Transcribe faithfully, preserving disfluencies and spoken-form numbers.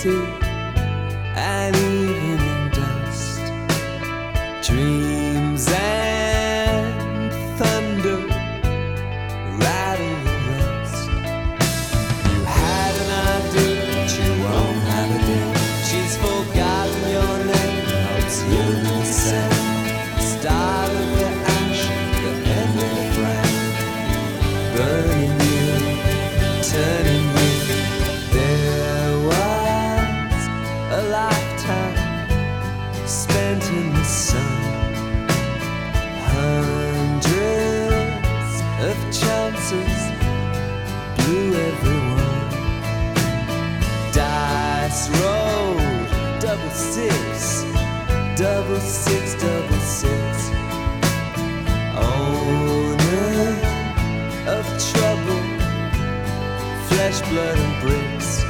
city and evening dust, dreams and thunder rattle the rust. You had an idea, but you won't have a day. She's forgotten your name, hopes you'll be the same. Start of the ash, the end of the flame, burning you, turning you. There was a lifetime spent in the sun, hundreds of chances, blew everyone. Dice rolled, double six, double six, double six. Owner of trouble, flesh, blood and bricks.